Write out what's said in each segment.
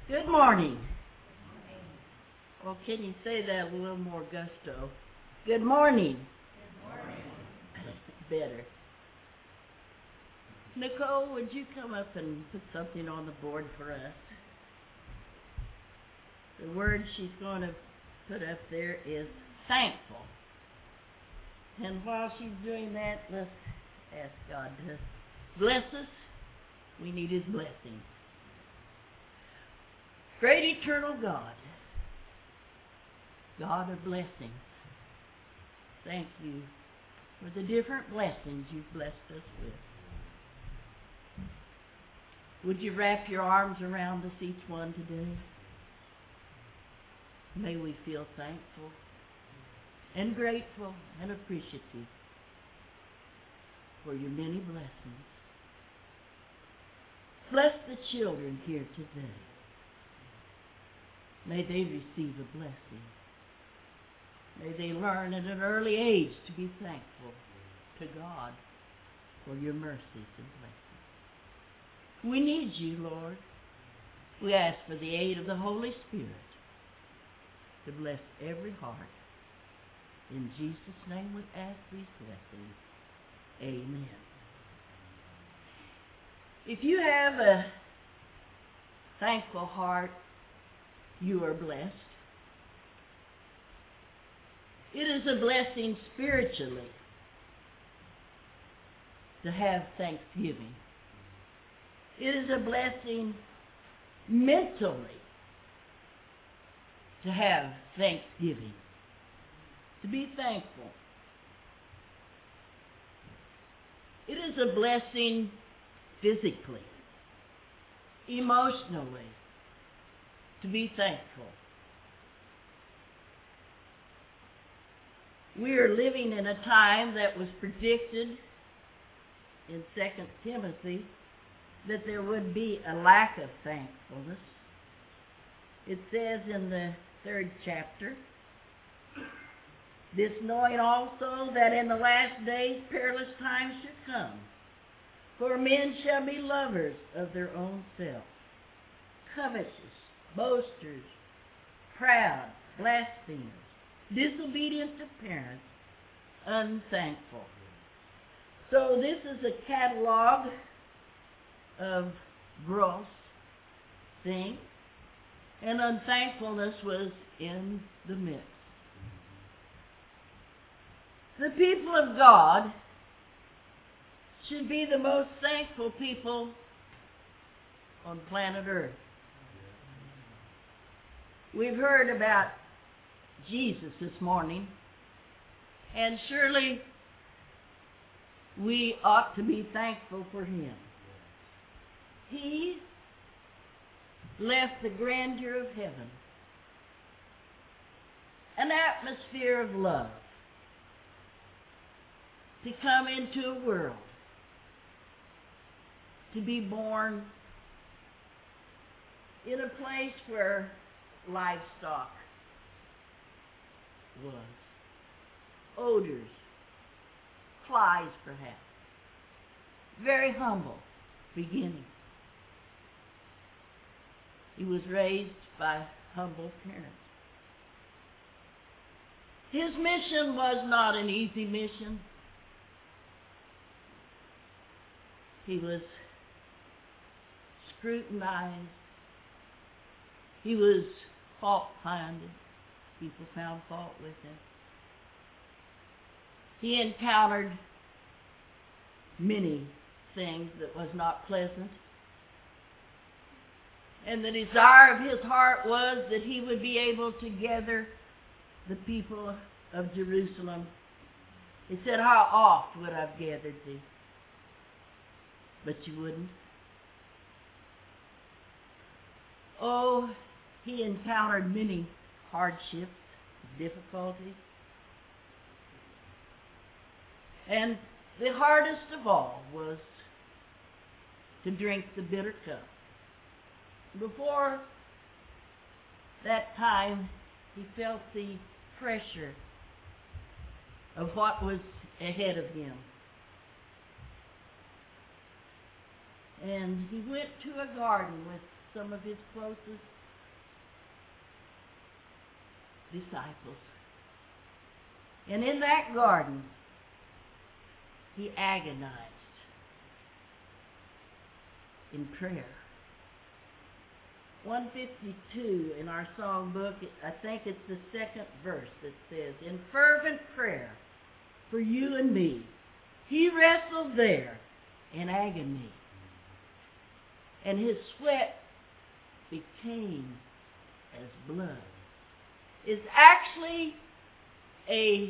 Good morning. Well, can you say that with a little more gusto? Good morning. Good morning. Better. Nicole, would you come up and put something on the board for us? The word she's going to put up there is thankful. And while she's doing that, let's ask God to bless us. We need His blessing. Great eternal God, God of blessings, thank you for the different blessings you've blessed us with. Would you wrap your arms around us, each one today? May we feel thankful and grateful and appreciative for your many blessings. Bless the children here today. May they receive a blessing. May they learn at an early age to be thankful to God for your mercies and blessings. We need you, Lord. We ask for the aid of the Holy Spirit to bless every heart. In Jesus' name we ask these blessings. Amen. If you have a thankful heart, you are blessed. It is a blessing spiritually to have thanksgiving. It is a blessing mentally to have thanksgiving, to be thankful. It is a blessing physically, emotionally, to be thankful. We are living in a time that was predicted in 2 Timothy that there would be a lack of thankfulness. It says in the 3rd chapter, this knowing also that in the last days perilous times should come, for men shall be lovers of their own self, covetous, boasters, proud, blasphemers, disobedient to parents, unthankful. So this is a catalog of gross things, and unthankfulness was in the midst. The people of God should be the most thankful people on planet Earth. We've heard about Jesus this morning, and surely we ought to be thankful for Him. He left the grandeur of heaven, an atmosphere of love, to come into a world, to be born in a place where livestock was, odors, flies perhaps, very humble beginning. He was raised by humble parents. His mission was not an easy mission. He was scrutinized. He was fault-finding. People found fault with him. He encountered many things that was not pleasant. And the desire of his heart was that he would be able to gather the people of Jerusalem. He said, how oft would I have gathered thee? But you wouldn't. Oh, he encountered many hardships, difficulties. And the hardest of all was to drink the bitter cup. Before that time, he felt the pressure of what was ahead of him. And he went to a garden with some of his closest disciples. And in that garden, he agonized in prayer. 152 in our song book, I think it's the second verse that says, in fervent prayer for you and me, he wrestled there in agony, and his sweat became as blood. It's actually a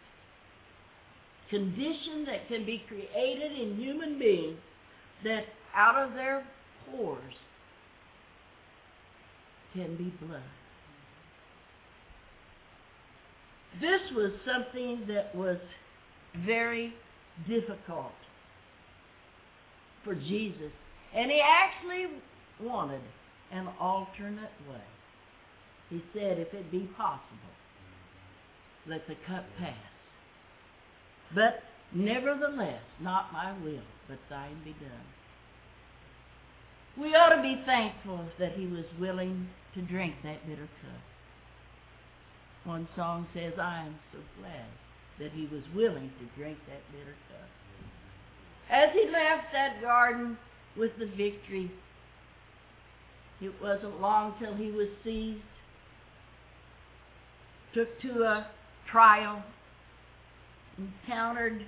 condition that can be created in human beings that out of their pores can be blood. This was something that was very difficult for Jesus, and he actually wanted an alternate way. He said, if it be possible, let the cup pass. But nevertheless, not my will, but thine be done. We ought to be thankful that he was willing to drink that bitter cup. One song says, I am so glad that he was willing to drink that bitter cup. As he left that garden with the victory, it wasn't long till he was seized, took to a trial, encountered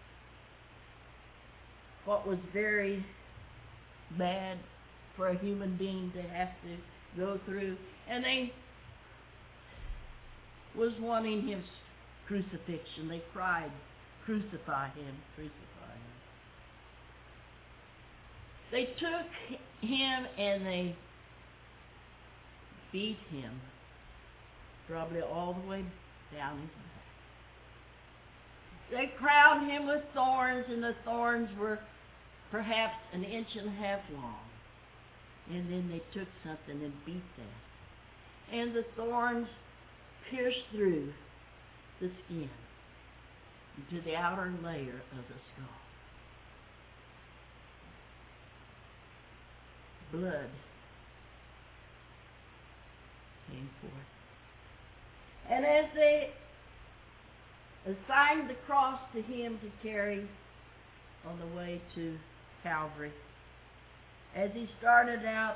what was very bad for a human being to have to go through. And they was wanting his crucifixion. They cried, crucify him, crucify him. They took him and they beat him probably all the way down his back. They crowned him with thorns, and the thorns were perhaps an inch and a half long. And then they took something and beat that. And the thorns pierced through the skin into the outer layer of the skull. Blood came forth. And as they assigned the cross to him to carry on the way to Calvary, as he started out,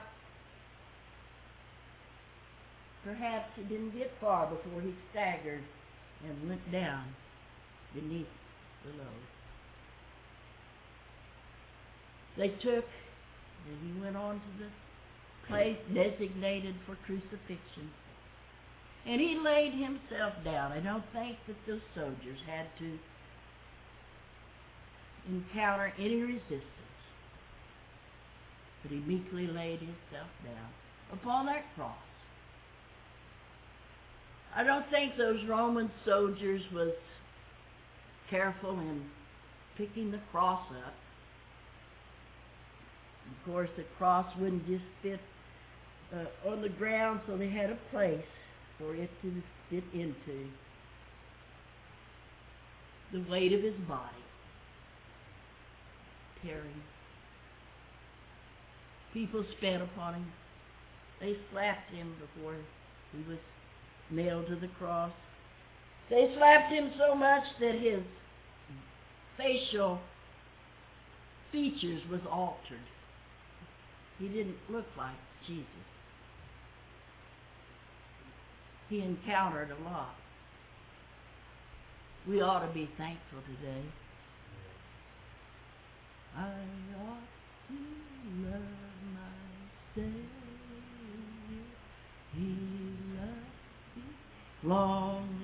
perhaps he didn't get far before he staggered and went down beneath the load. They took, and he went on to the place designated for crucifixion. And he laid himself down. I don't think that those soldiers had to encounter any resistance. But he meekly laid himself down upon that cross. I don't think those Roman soldiers was careful in picking the cross up. Of course, the cross wouldn't just fit on the ground, so they had a place for it to fit into. The weight of his body, tearing. People spat upon him. They slapped him before he was nailed to the cross. They slapped him so much that his facial features was altered. He didn't look like Jesus. He encountered a lot. We ought to be thankful today. I ought to love my Savior. He loved me long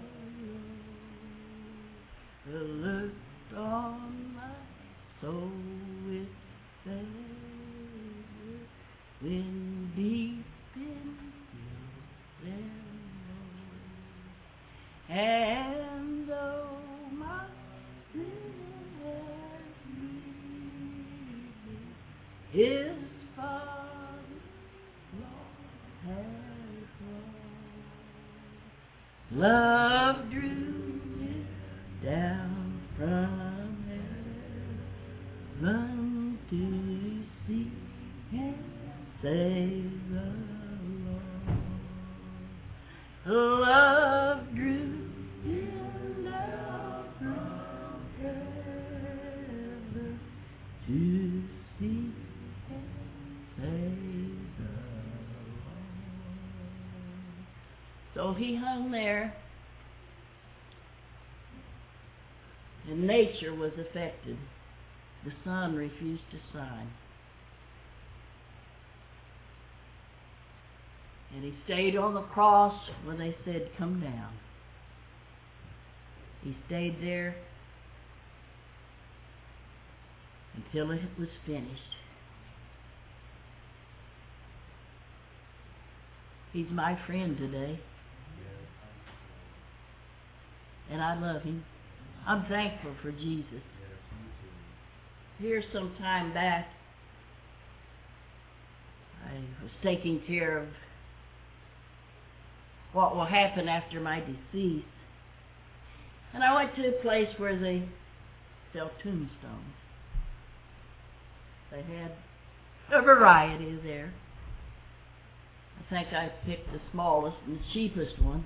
ago. Looked on my soul with favor when deep in guilt and woe. And though my sin has grieved, his Father's love has gone. Love drew me down from heaven to see and save the Lord. love drew him down from heaven to see and save the lost. So he hung there, and nature was affected. The sun refused to shine. And he stayed on the cross where they said, come down. He stayed there until it was finished. He's my friend today. And I love him. I'm thankful for Jesus. Here some time back, I was taking care of what will happen after my decease. And I went to a place where they sell tombstones. They had a variety there. I think I picked the smallest and the cheapest one.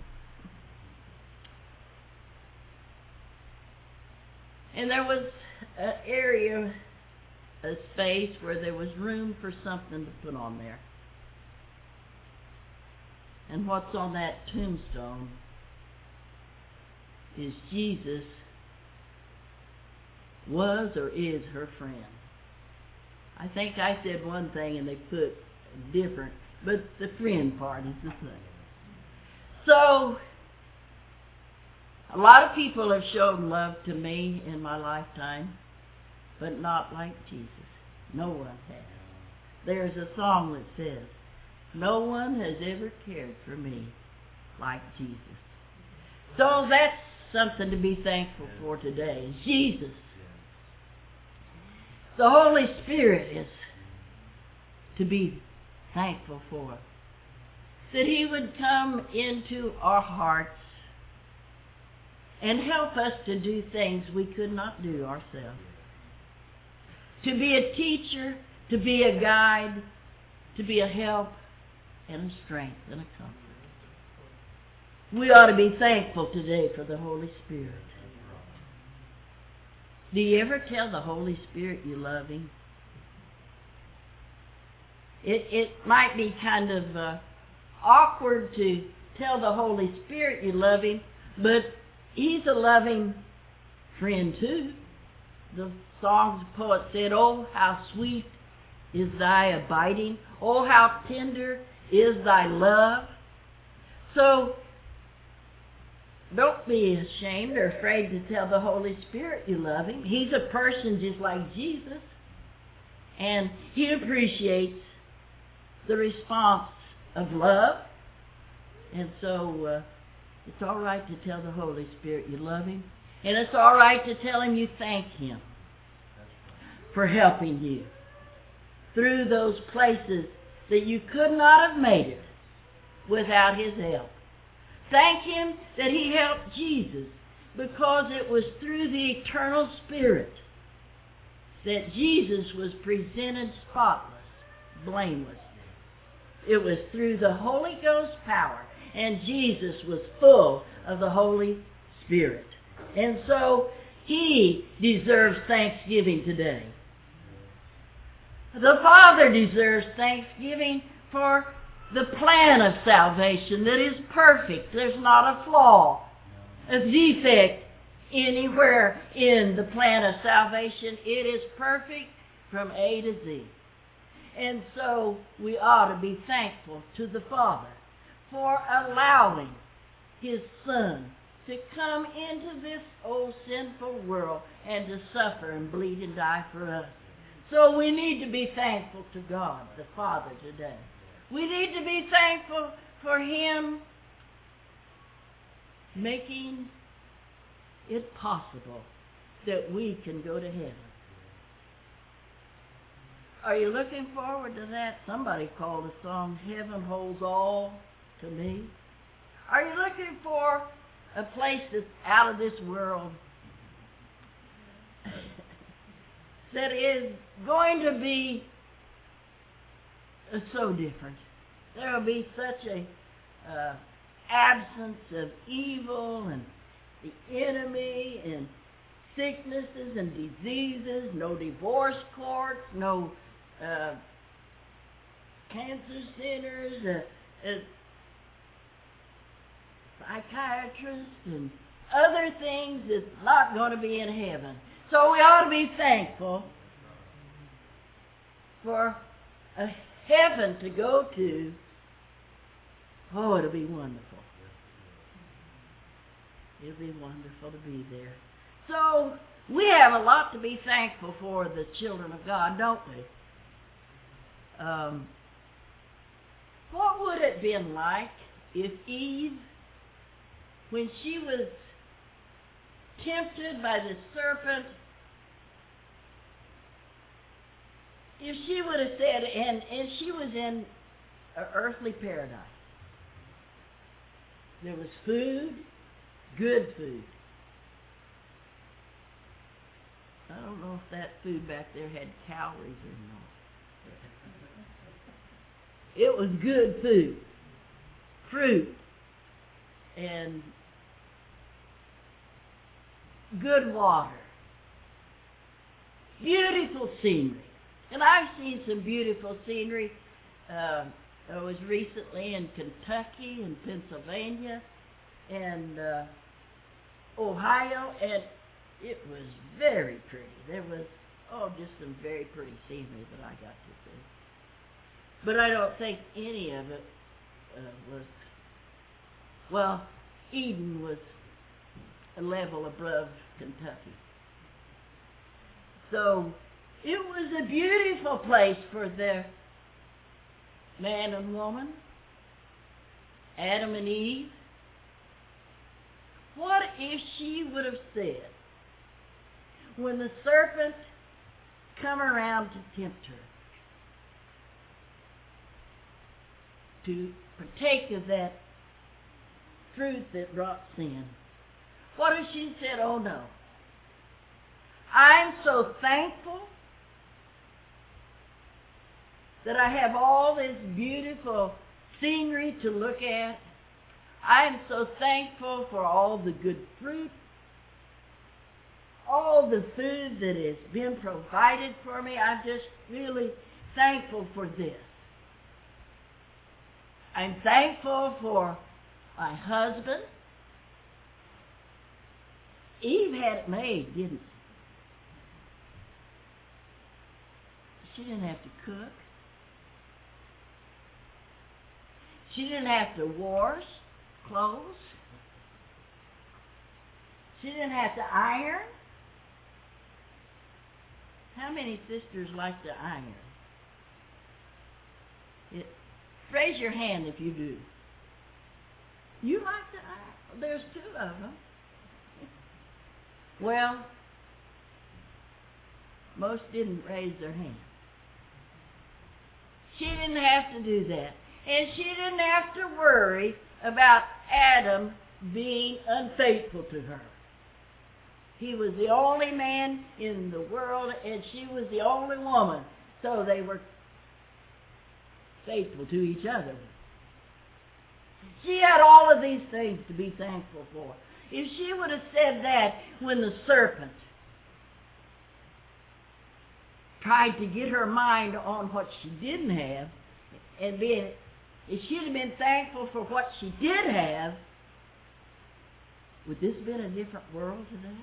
And there was an area, a space where there was room for something to put on there. And what's on that tombstone is Jesus was or is her friend. I think I said one thing and they put different, but the friend part is the same. So, a lot of people have shown love to me in my lifetime, but not like Jesus. No one has. There's a song that says, no one has ever cared for me like Jesus. So that's something to be thankful for today. Jesus. The Holy Spirit is to be thankful for. That He would come into our hearts and help us to do things we could not do ourselves. To be a teacher, to be a guide, to be a help and a strength and a comfort. We ought to be thankful today for the Holy Spirit. Do you ever tell the Holy Spirit you love Him? It might be kind of awkward to tell the Holy Spirit you love Him, but He's a loving friend too. The song's poet said, oh, how sweet is thy abiding. Oh, how tender is thy love. So, don't be ashamed or afraid to tell the Holy Spirit you love Him. He's a person just like Jesus. And He appreciates the response of love. And so, it's all right to tell the Holy Spirit you love Him. And it's all right to tell Him you thank Him for helping you through those places that you could not have made it without His help. Thank Him that He helped Jesus, because it was through the eternal Spirit that Jesus was presented spotless, blameless. It was through the Holy Ghost power, and Jesus was full of the Holy Spirit. And so He deserves thanksgiving today. The Father deserves thanksgiving for the plan of salvation that is perfect. There's not a flaw, a defect anywhere in the plan of salvation. It is perfect from A to Z. And so we ought to be thankful to the Father for allowing His Son to come into this old sinful world and to suffer and bleed and die for us. So we need to be thankful to God, the Father, today. We need to be thankful for Him making it possible that we can go to heaven. Are you looking forward to that? Somebody called the song, Heaven Holds All to Me. Are you looking for a place that's out of this world that is going to be so different? There will be such a absence of evil and the enemy and sicknesses and diseases, no divorce courts, no cancer centers, psychiatrists, and other things that's not going to be in heaven. So we ought to be thankful for a heaven to go to. Oh, it'll be wonderful. It'll be wonderful to be there. So we have a lot to be thankful for, the children of God, don't we? What would it have been like if Eve, when she was tempted by the serpent, if she would have said, and she was in an earthly paradise. There was food, good food. I don't know if that food back there had calories or not. It was good food, fruit, and good water, beautiful scenery. And I've seen some beautiful scenery. I was recently in Kentucky and Pennsylvania and Ohio, and it was very pretty. There was, just some very pretty scenery that I got to see. But I don't think any of it Eden was a level above Kentucky. So it was a beautiful place for the man and woman, Adam and Eve. What if she would have said, when the serpent come around to tempt her, to partake of that fruit that brought sin? What if she said, oh no, I'm so thankful that I have all this beautiful scenery to look at. I am so thankful for all the good fruit, all the food that has been provided for me. I'm just really thankful for this. I'm thankful for my husband. Eve had it made, didn't she? She didn't have to cook. She didn't have to wash clothes. She didn't have to iron. How many sisters like to iron? Raise your hand if you do. You like to iron? There's two of them. Well, most didn't raise their hand. She didn't have to do that. And she didn't have to worry about Adam being unfaithful to her. He was the only man in the world, and she was the only woman. So they were faithful to each other. She had all of these things to be thankful for. If she would have said that when the serpent tried to get her mind on what she didn't have, if she'd have been thankful for what she did have, would this have been a different world today?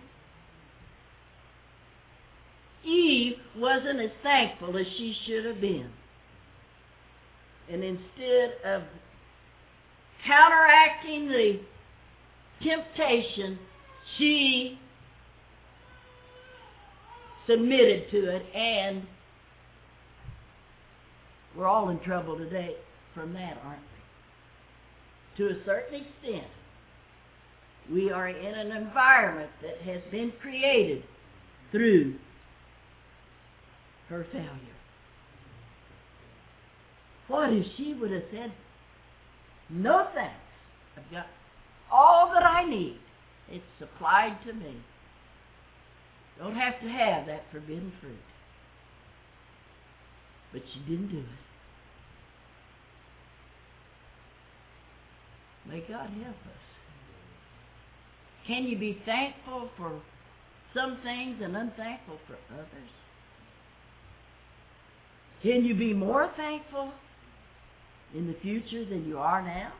Eve wasn't as thankful as she should have been. And instead of counteracting the temptation, she submitted to it, and we're all in trouble today from that, aren't we? To a certain extent, we are in an environment that has been created through her failure. What if she would have said, no thanks, I've got all that I need. It's supplied to me. Don't have to have that forbidden fruit. But she didn't do it. May God help us. Can you be thankful for some things and unthankful for others? Can you be more thankful in the future than you are now?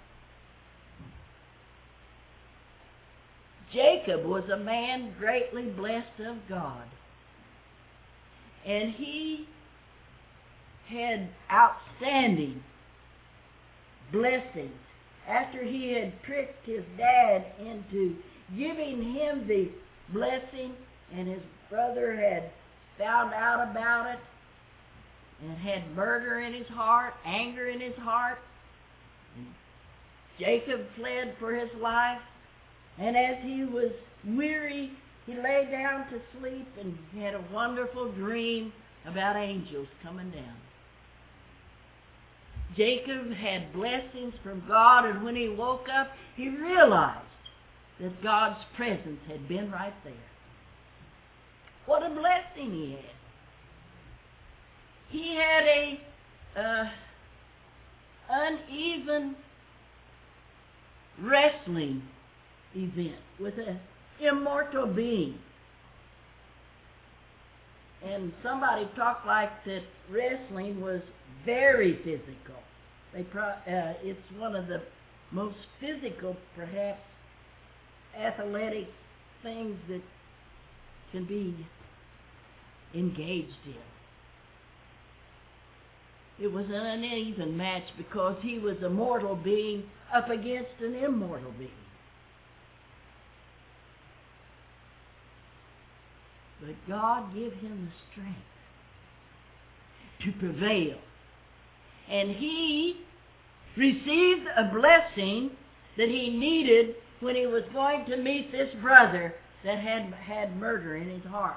Jacob was a man greatly blessed of God. And he had outstanding blessings after he had tricked his dad into giving him the blessing, and his brother had found out about it and had murder in his heart, anger in his heart. And Jacob fled for his life, and as he was weary, he lay down to sleep and had a wonderful dream about angels coming down. Jacob had blessings from God, and when he woke up, he realized that God's presence had been right there. What a blessing he had. He had a uneven wrestling event with an immortal being. And somebody talked like that wrestling was very physical. It's one of the most physical, perhaps, athletic things that can be engaged in. It was an uneven match because he was a mortal being up against an immortal being. But God gave him the strength to prevail. And he received a blessing that he needed when he was going to meet this brother that had murder in his heart.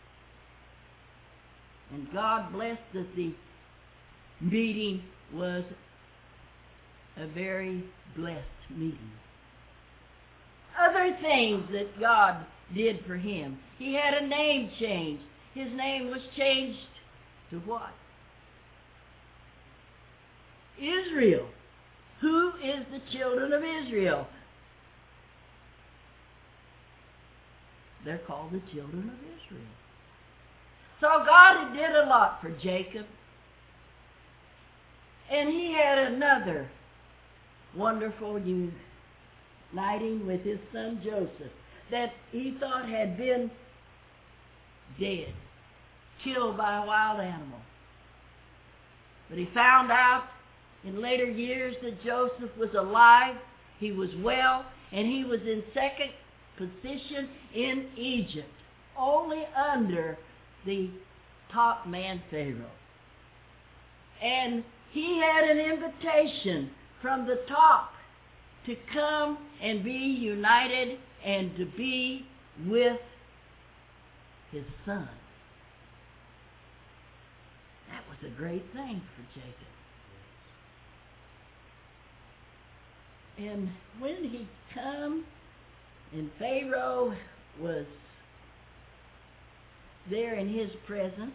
And God blessed that the meeting was a very blessed meeting. Other things that God did for him. He had a name change. His name was changed to what? Israel. Who is the children of Israel? They're called the children of Israel. So God did a lot for Jacob. And he had another wonderful uniting with his son Joseph that he thought had been dead, killed by a wild animal. But he found out in later years that Joseph was alive, he was well, and he was in second position in Egypt, only under the top man Pharaoh. And he had an invitation from the top to come and be united and to be with his son. That was a great thing for Jacob. And when he come, and Pharaoh was there in his presence,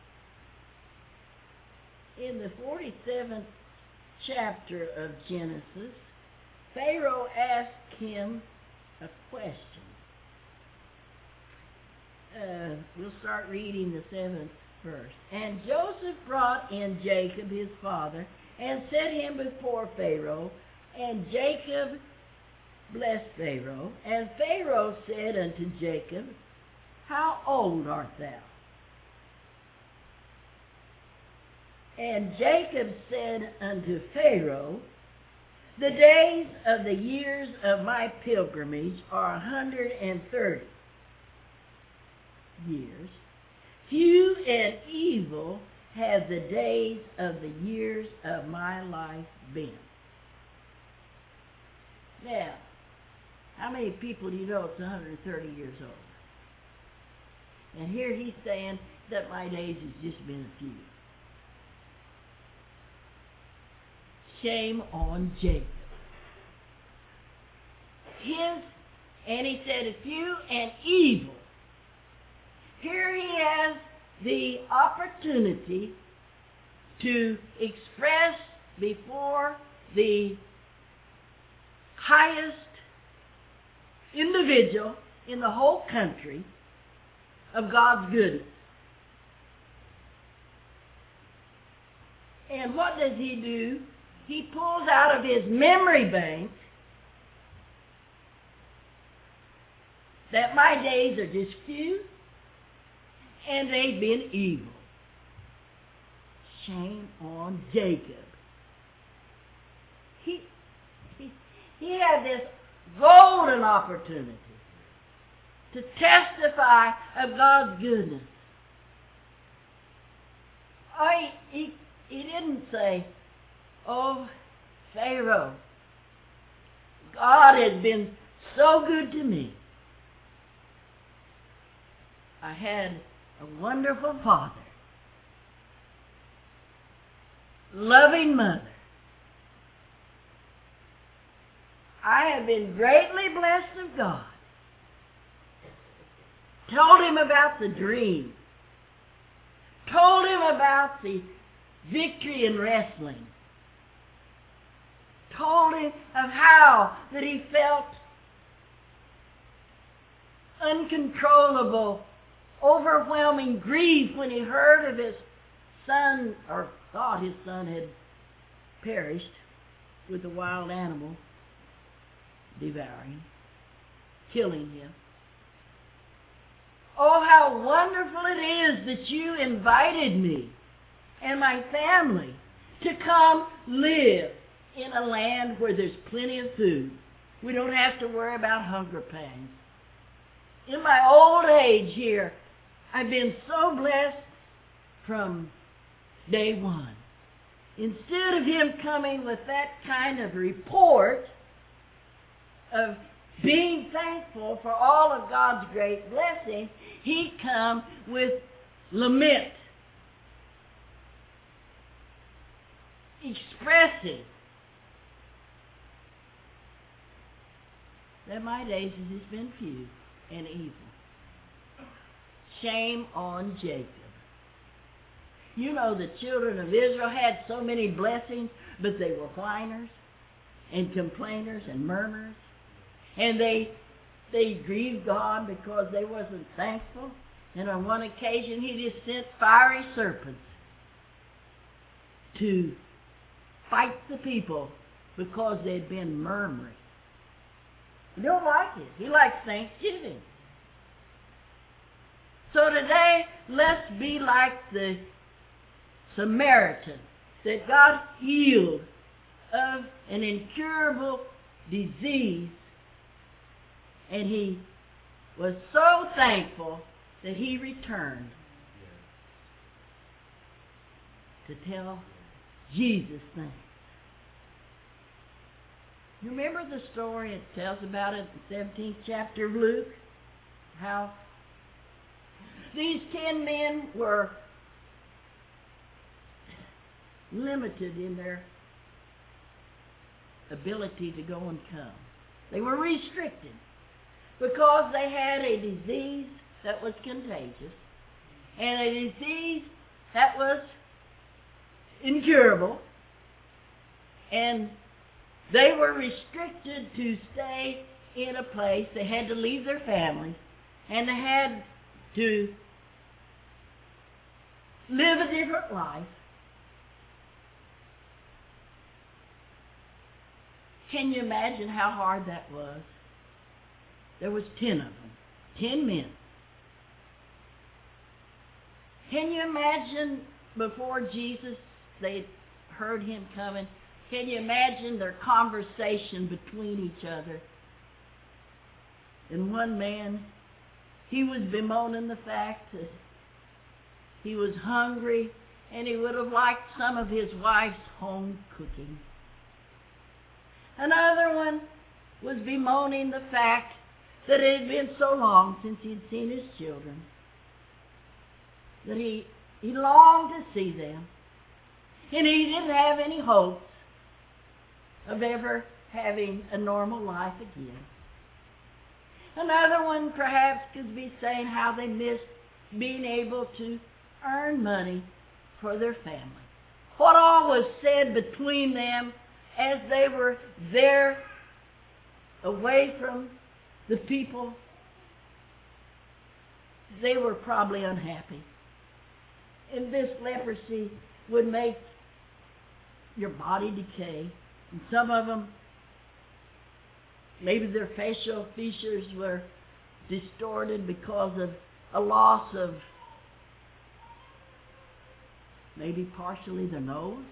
in the 47th chapter of Genesis, Pharaoh asked him a question. We'll start reading the 7th verse. And Joseph brought in Jacob his father, and set him before Pharaoh, and Jacob blessed Pharaoh. And Pharaoh said unto Jacob, How old art thou? And Jacob said unto Pharaoh, The days of the years of my pilgrimage are 130 years. Few and evil have the days of the years of my life been. Now, how many people do you know it's 130 years old? And here he's saying that my days has just been a few. Shame on Jacob. And he said, a few and evil. Here he has the opportunity to express before the highest individual in the whole country of God's goodness. And what does he do? He pulls out of his memory bank that my days are just few and they've been evil. Shame on Jacob. He had this golden opportunity to testify of God's goodness. He didn't say, "Oh, Pharaoh, God has been so good to me. I had a wonderful father, loving mother. I have been greatly blessed of God." Told him about the dream. Told him about the victory in wrestling. Told him of how that he felt uncontrollable, overwhelming grief when he heard of his son, or thought his son had perished with a wild animal devouring, killing him. "Oh, how wonderful it is that you invited me and my family to come live in a land where there's plenty of food. We don't have to worry about hunger pangs. In my old age here, I've been so blessed from day one." Instead of him coming with that kind of report of being thankful for all of God's great blessings, he come with lament, expressing that my days have just been few and evil. Shame on Jacob. You know, the children of Israel had so many blessings, but they were whiners and complainers and murmurers. And they grieved God because they wasn't thankful. And on one occasion, he just sent fiery serpents to fight the people because they'd been murmuring. He don't like it. He likes thanksgiving. So today, let's be like the Samaritan that God healed of an incurable disease, and he was so thankful that he returned to tell Jesus thanks. You remember the story it tells about it in the 17th chapter of Luke? How these 10 men were limited in their ability to go and come. They were restricted because they had a disease that was contagious and a disease that was incurable, and they were restricted to stay in a place. They had to leave their families, and they had to live a different life. Can you imagine how hard that was? There was 10 of them, 10 men. Can you imagine before Jesus, they heard him coming? Can you imagine their conversation between each other? And one man, he was bemoaning the fact that he was hungry and he would have liked some of his wife's home cooking. Another one was bemoaning the fact that it had been so long since he'd seen his children, that he longed to see them, and he didn't have any hopes of ever having a normal life again. Another one perhaps could be saying how they missed being able to earn money for their family. What all was said between them as they were there away from the people. They were probably unhappy. And this leprosy would make your body decay. And some of them, maybe their facial features were distorted because of a loss of maybe partially the nose.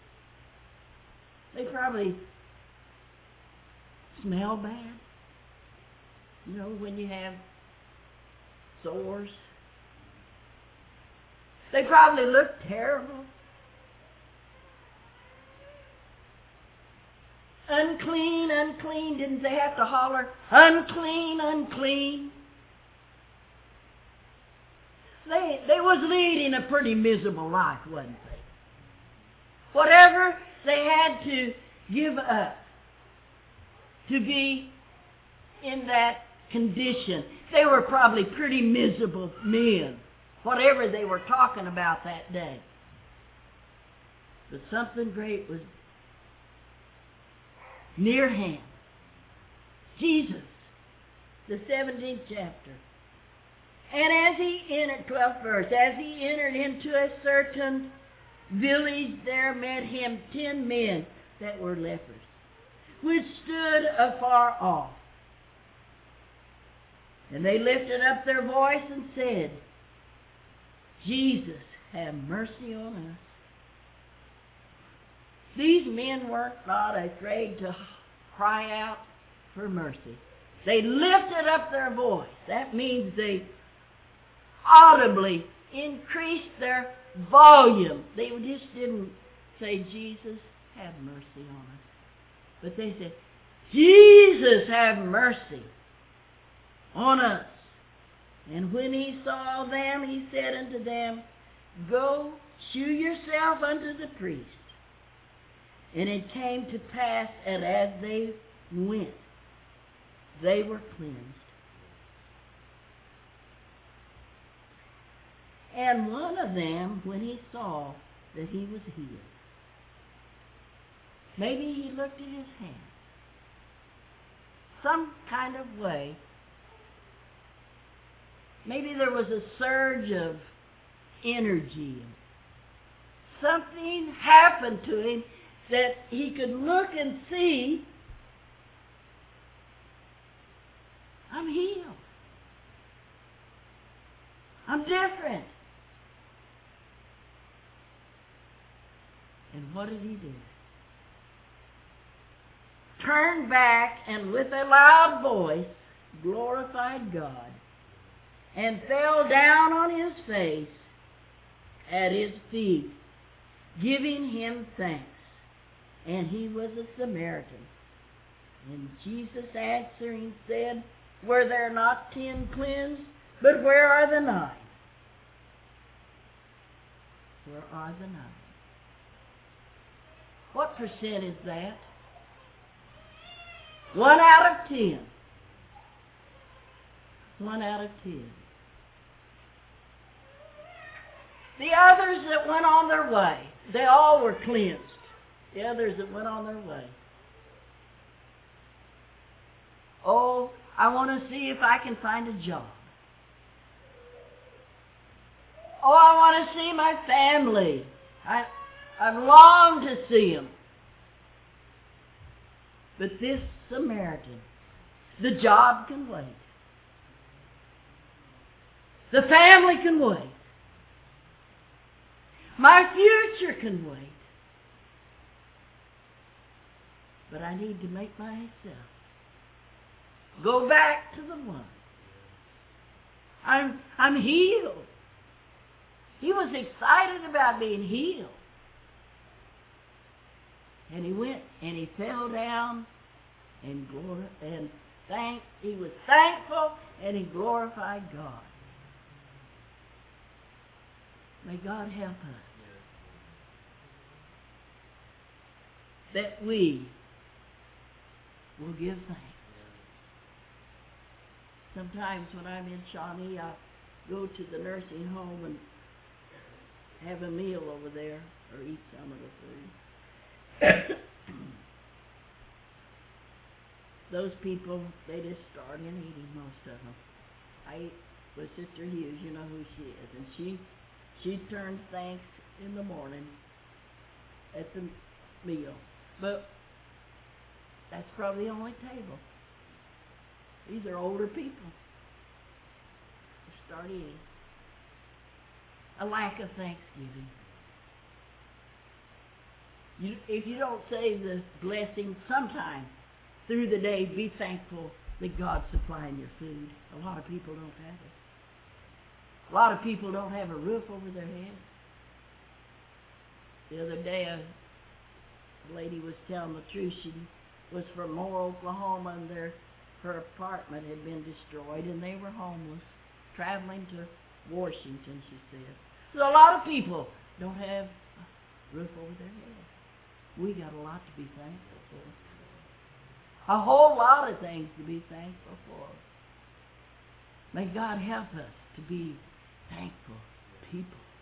They probably smell bad. You know, when you have sores. They probably look terrible. Unclean, unclean. Didn't they have to holler, unclean, unclean? They was leading a pretty miserable life, wasn't they? Whatever they had to give up to be in that condition. They were probably pretty miserable men, whatever they were talking about that day. But something great was near hand. Jesus, the 17th chapter. And as he entered, 12th verse, as he entered into a certain village, there met him 10 men that were lepers, which stood afar off. And they lifted up their voice and said, Jesus, have mercy on us. These men weren't not afraid to cry out for mercy. They lifted up their voice. That means they audibly increased their volume. They just didn't say, Jesus, have mercy on us. But they said, Jesus, have mercy on us. And when he saw them, he said unto them, Go, shew yourself unto the priest. And it came to pass that as they went, they were cleansed. And one of them, when he saw that he was healed, maybe he looked at his hand, some kind of way. Maybe there was a surge of energy. Something happened to him that he could look and see, I'm healed. I'm different. And what did he do? Turned back and with a loud voice glorified God and fell down on his face at his feet, giving him thanks. And he was a Samaritan. And Jesus answering said, Were there not 10 cleansed? But where are the 9? Where are the 9? What percent is that? 1 out of 10. 1 out of 10. The others that went on their way, they all were cleansed. The others that went on their way. Oh, I want to see if I can find a job. Oh, I want to see my family. I've longed to see them. But this Samaritan, the job can wait. The family can wait. My future can wait. But I need to make myself go back to the one. I'm healed. He was excited about being healed. And he went and he fell down and he was thankful and he glorified God. May God help us that we will give thanks. Sometimes when I'm in Shawnee, I go to the nursing home and have a meal over there or eat some of the food. those people, they just start in eating, most of them. I eat with Sister Hughes, you know who she is, and she turns thanks in the morning at the meal. But that's probably the only table. These are older people. They start eating. A lack of thanksgiving. If you don't say the blessing sometime through the day, be thankful that God's supplying your food. A lot of people don't have it. A lot of people don't have a roof over their head. The other day, a lady was telling the truth. She was from Moore, Oklahoma, and her apartment had been destroyed, and they were homeless, traveling to Washington, she said. So a lot of people don't have a roof over their head. We got a lot to be thankful for. A whole lot of things to be thankful for. May God help us to be thankful people.